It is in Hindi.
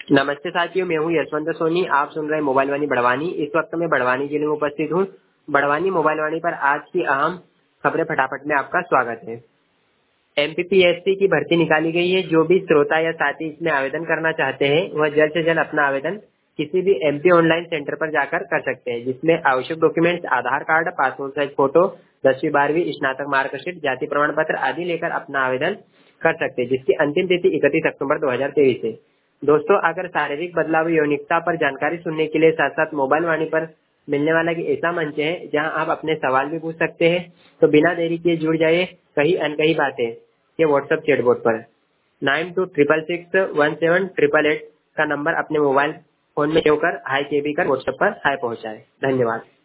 नमस्ते साथियों, मैं हूं यशवंत सोनी। आप सुन रहे हैं मोबाइल वाणी बड़वानी। इस वक्त मैं बड़वानी जिले में उपस्थित हूं। बड़वानी मोबाइल वाणी पर आज की अहम खबरें फटाफट में आपका स्वागत है। एमपीपीएससी की भर्ती निकाली गई है। जो भी श्रोता या साथी इसमें आवेदन करना चाहते हैं वह जल्द से जल्द अपना आवेदन किसी भी एमपी ऑनलाइन सेंटर पर जाकर कर सकते हैं, जिसमें आवश्यक documents Aadhaar card, passport size photo, 10वीं 12वीं स्नातक मार्कशीट, जाति प्रमाण पत्र आदि लेकर अपना आवेदन कर सकते हैं, जिसकी अंतिम तिथि 31 अक्टूबर 2023 है। दोस्तों, अगर शारीरिक बदलाव यौनिकता पर जानकारी सुनने के लिए साथ साथ मोबाइल वाणी पर मिलने वाला एक ऐसा मंच है जहां आप अपने सवाल भी पूछ सकते हैं, तो बिना देरी किए जुड़ जाइए कहीं अनकही बातें ये व्हाट्सएप चैटबॉट पर 9266617888 का नंबर अपने मोबाइल फोन में सेव कर हाई के बी कर व्हाट्सएप पर हाई पहुंचाए। धन्यवाद।